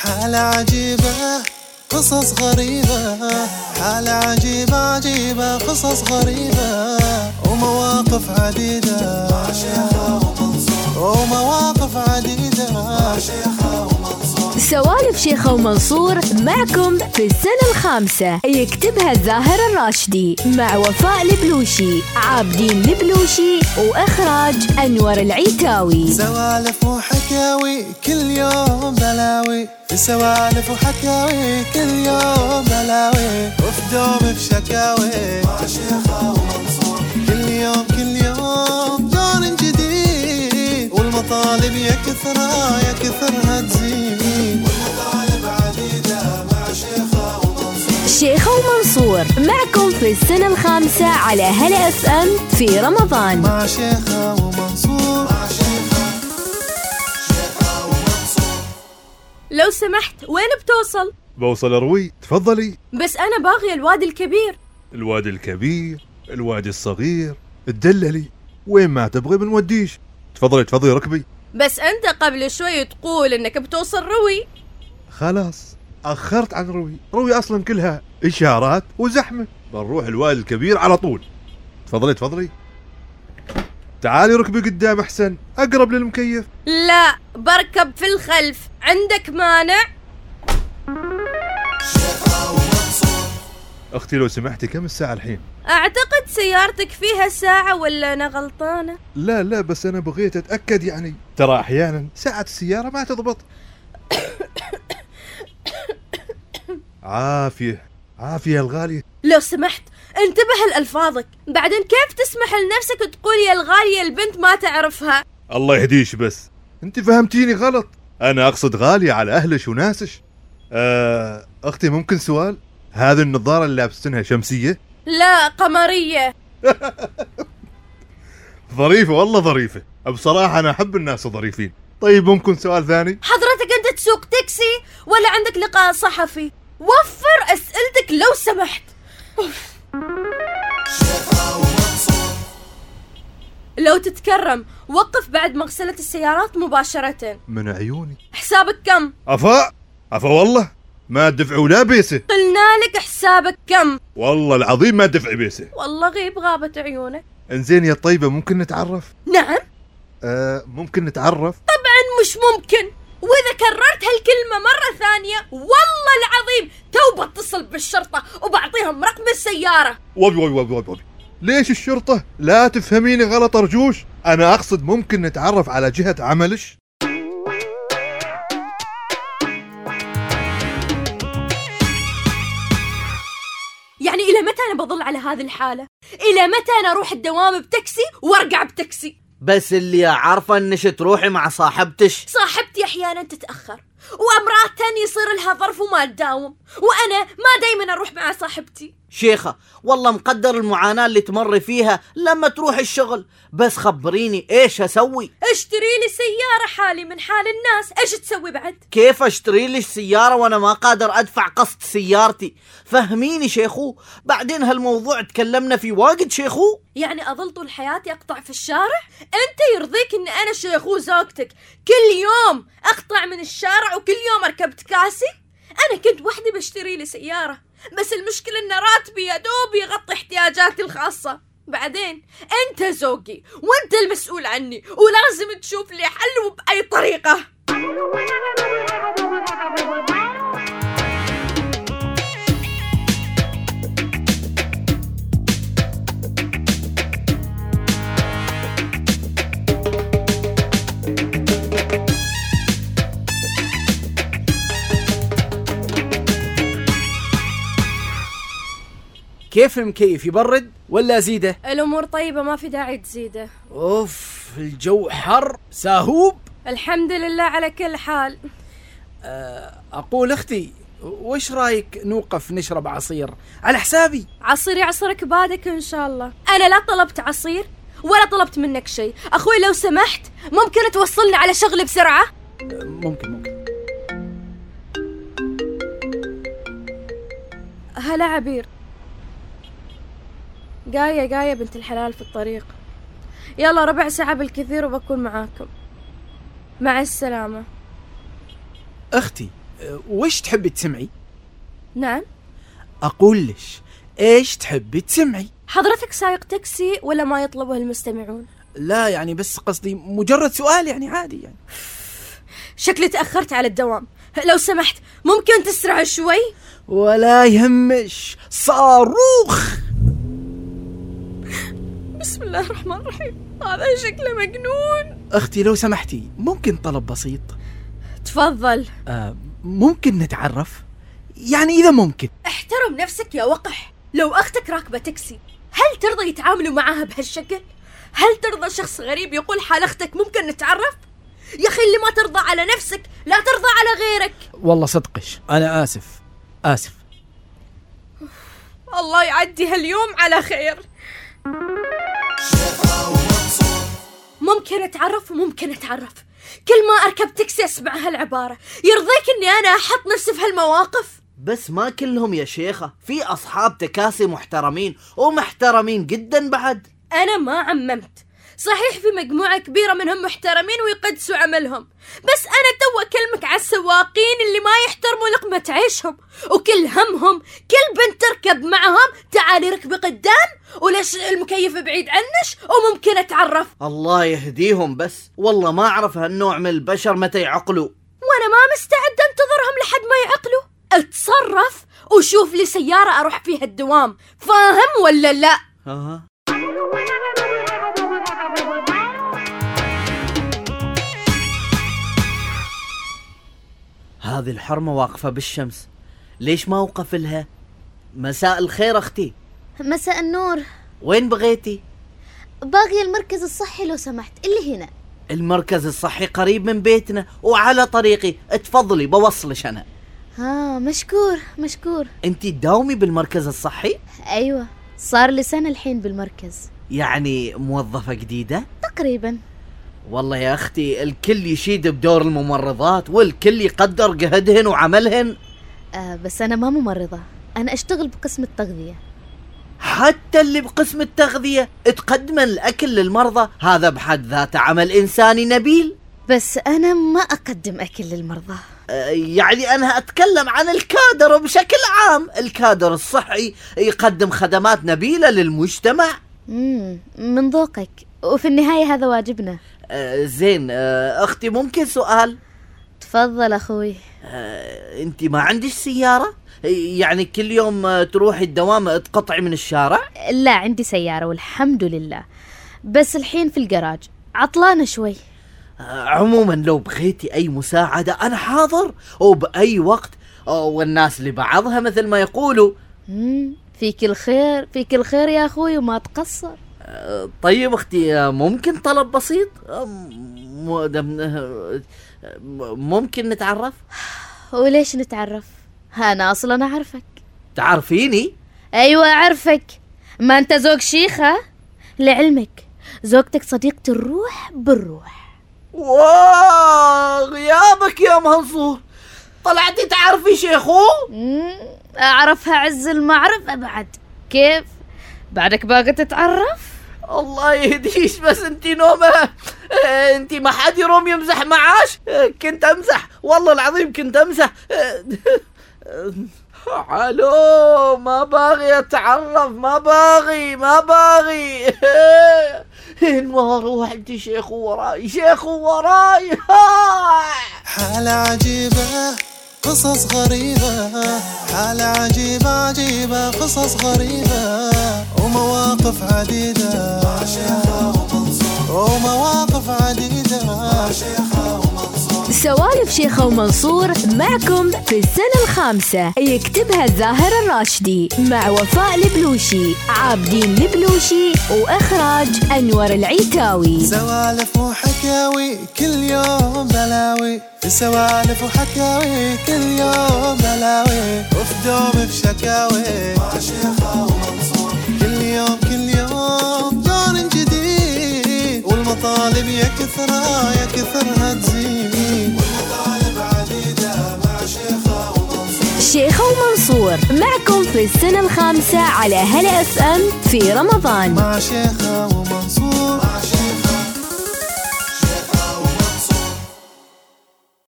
حالة عجيبة قصص غريبة، حالة عجيبة عجيبة قصص غريبة، ومواقف عديدة مع شيخة ومنصور، ومواقف عديدة مع شيخة ومنصور. سوالف شيخة ومنصور معكم في السنة الخامسة، يكتبها الزاهر الراشدي مع وفاء البلوشي، عابدين البلوشي، وإخراج أنور العيتاوي. سوالف وحكاوي كل يوم بلاوي، في سوالف وحكاوي كل يوم بلاوي، وفي دوم في شكاوي مع شيخة ومنصور. كل يوم جون جديد، والمطالب يا كثرها تزيد، والمطالب عديدة مع شيخة ومنصور. شيخة ومنصور معكم في السنة الخامسة على هلا اف ام في رمضان. مع شيخة ومنصور، مع شيخة ومنصور. لو سمحت وين بتوصل؟ بوصل أروي، تفضلي. بس أنا باغية الوادي الكبير. الوادي الكبير، الوادي الصغير، تدللي وين ما تبغي بنوديش. تفضلي ركبي. بس أنت قبل شوي تقول إنك بتوصل روي. خلاص أخرت عن روي أصلا كلها إشارات وزحمة، بنروح الوادي الكبير على طول. تفضلي تعالي ركبي قدام أحسن، أقرب للمكيف. لا بركب في الخلف، عندك مانع؟ أختي لو سمحتي كم الساعة الحين؟ أعتقد سيارتك فيها ساعة ولا أنا غلطانة؟ لا بس أنا بغيت أتأكد، يعني ترى أحيانا ساعة السيارة ما تضبط. عافية الغالية. لو سمحت انتبه لألفاظك، بعدين كيف تسمح لنفسك تقول يا الغالية البنت ما تعرفها؟ الله يهديش، بس انت فهمتيني غلط، أنا أقصد غالية على أهلش وناسش. أختي ممكن سؤال؟ هذه النظارة اللي لابستنها شمسية؟ لا قمرية. ظريفة والله ظريفة، بصراحة أنا أحب الناس الظريفين. طيب ممكن سؤال ثاني؟ حضرتك أنت تسوق تاكسي ولا عندك لقاء صحفي؟ وفر أسئلتك لو سمحت. لو تتكرم وقف بعد مغسلة السيارات مباشرة. من عيوني. حسابك كم؟ أفا والله ما تدفع ولا بيسة. قلنا لك حسابك كم؟ والله العظيم ما تدفع بيسة. والله غيب غابت عيونك. انزين يا طيبة ممكن نتعرف؟ نعم. ممكن نتعرف؟ طبعا مش ممكن، وإذا كررت هالكلمة مرة ثانية والله العظيم تو بتصل بالشرطة وبعطيهم رقم السيارة. وبي ليش الشرطة؟ لا تفهميني غلط أرجوش، أنا أقصد ممكن نتعرف على جهة عملش؟ يعني إلى متى أنا بظل على هذه الحالة؟ إلى متى أنا أروح الدوام بتاكسي وأرجع بتاكسي؟ بس اللي عارفة انش تروحي مع صاحبتش. صاحبتي أحيانا تتأخر، وأمرات تاني يصير لها ظرف وما تداوم، وأنا ما دايما أروح مع صاحبتي. شيخة والله مقدر المعاناة اللي تمر فيها لما تروح الشغل، بس خبريني ايش اسوي؟ اشتري لي سيارة حالي من حال الناس. ايش تسوي بعد؟ كيف اشتري لي سيارة وانا ما قادر ادفع قسط سيارتي؟ فهميني شيخو، بعدين هالموضوع تكلمنا فيه واجد شيخو. يعني اظل طول حياتي اقطع في الشارع؟ انت يرضيك ان انا شيخو زوجتك كل يوم اقطع من الشارع وكل يوم اركب تكاسي؟ انا كنت وحدي بشتري لي سيارة، بس المشكلة ان راتبي يا دوب يغطي احتياجاتي الخاصة. بعدين انت زوجي وانت المسؤول عني، ولازم تشوف لي حل وبأي طريقة. كيف المكيف يبرد ولا أزيده؟ الأمور طيبة ما في داعي تزيده. أوف الجو حر ساهوب. الحمد لله على كل حال. أقول أختي وش رايك نوقف نشرب عصير على حسابي؟ عصير يعصرك بادك إن شاء الله. أنا لا طلبت عصير ولا طلبت منك شيء. أخوي لو سمحت ممكن توصلني على شغلي بسرعة؟ ممكن. هلا عبير. جاية بنت الحلال في الطريق. يلا ربع ساعة بالكثير وبكون معاكم. مع السلامة. أختي وش تحبي تسمعي؟ نعم. أقول لش إيش تحبي تسمعي؟ حضرتك سايق تاكسي ولا ما يطلبه المستمعون؟ لا يعني بس قصدي مجرد سؤال يعني عادي يعني. شكلي تأخرت على الدوام، لو سمحت ممكن تسرع شوي؟ ولا يهمش، صاروخ. بسم الله الرحمن الرحيم، هذا شكله مجنون. أختي لو سمحتي ممكن طلب بسيط؟ تفضل. ممكن نتعرف؟ يعني إذا ممكن. احترم نفسك يا وقح، لو أختك راكبة تاكسي هل ترضى يتعاملوا معاها بهالشكل؟ هل ترضى شخص غريب يقول حال أختك ممكن نتعرف؟ يا أخي اللي ما ترضى على نفسك لا ترضى على غيرك. والله صدقش، أنا آسف. الله يعدي هاليوم على خير. ممكن أتعرف وممكن أتعرف، كل ما أركب تاكسي أسمع هالعبارة. يرضيك أني أنا أحط نفسي في هالمواقف؟ بس ما كلهم يا شيخة، في أصحاب تكاسي محترمين ومحترمين جدا بعد. أنا ما عممت، صحيح في مجموعة كبيرة منهم محترمين ويقدسوا عملهم، بس أنا تو أكلمك على السواقين اللي ما يحترموا لقمة عيشهم، وكل همهم كل بنت تركب معهم تعالي ركبي قدام، وليش المكيف بعيد عنش، وممكن أتعرف. الله يهديهم، بس والله ما أعرف هالنوع من البشر متى يعقلوا، وأنا ما مستعدة أنتظرهم لحد ما يعقلوا. اتصرف وشوف لي سيارة أروح فيها الدوام، فاهم ولا لا؟ هذه الحرمة واقفة بالشمس، ليش ما أوقف لها؟ مساء الخير أختي. مساء النور. وين بغيتي؟ باغي المركز الصحي لو سمحت، اللي هنا. المركز الصحي قريب من بيتنا وعلى طريقي، اتفضلي بوصلش أنا. مشكور. انتي تداومي بالمركز الصحي؟ أيوة، صار لي سنة الحين بالمركز. يعني موظفة جديدة؟ تقريبا. والله يا أختي الكل يشيد بدور الممرضات والكل يقدر جهدهن وعملهن. بس أنا ما ممرضة، أنا أشتغل بقسم التغذية. حتى اللي بقسم التغذية تقدمن الأكل للمرضى، هذا بحد ذاته عمل إنساني نبيل. بس أنا ما أقدم أكل للمرضى. يعني أنا أتكلم عن الكادر بشكل عام، الكادر الصحي يقدم خدمات نبيلة للمجتمع. من ذوقك، وفي النهاية هذا واجبنا. زين أختي ممكن سؤال؟ تفضل أخوي. أنت ما عندش سيارة؟ يعني كل يوم تروحي الدوام تقطعي من الشارع؟ لا عندي سيارة والحمد لله، بس الحين في الجراج عطلانة شوي. عموما لو بغيتي أي مساعدة أنا حاضر وبأي وقت، والناس لبعضها مثل ما يقولوا. فيك الخير يا أخوي وما تقصر. طيب أختي ممكن طلب بسيط؟ ممكن نتعرف؟ وليش نتعرف؟ أنا أصلا أعرفك. تعرفيني؟ أيوة أعرفك، ما أنت زوج شيخة؟ لعلمك زوجتك صديقة الروح بالروح. غيابك يا منصور، طلعتي تعرفي شيخو؟ أعرفها عز المعرفة بعد. كيف؟ بعدك باقي تتعرف؟ الله يهديش، بس انتي نومة، انتي ما حد يروم يمزح معاش. كنت امزح والله العظيم، كنت امزح. الو ما باغي اتعرف، ما باغي. المروح انتي شيخو وراي. حالة عجيبة قصص غريبة، حالة عجيبة قصص غريبة، ومواقف عديدة ومواقف عديدة. سوالف شيخة ومنصور معكم في السنة الخامسة، يكتبها الظاهر الراشدي مع وفاء البلوشي، عابدين البلوشي، وإخراج أنور العيتاوي. سوالف وحكاوي كل يوم بلاوي، في سوالف وحكاوي كل يوم بلاوي، وفي دوم في شكاوي مع شيخة ومنصور. كل يوم جون جديد، والمطالب يا كثرها تزيد، والمطالب عديدة مع شيخة ومنصور. شيخة ومنصور معكم في السنة الخامسة على هلا FM في رمضان. مع شيخة ومنصور.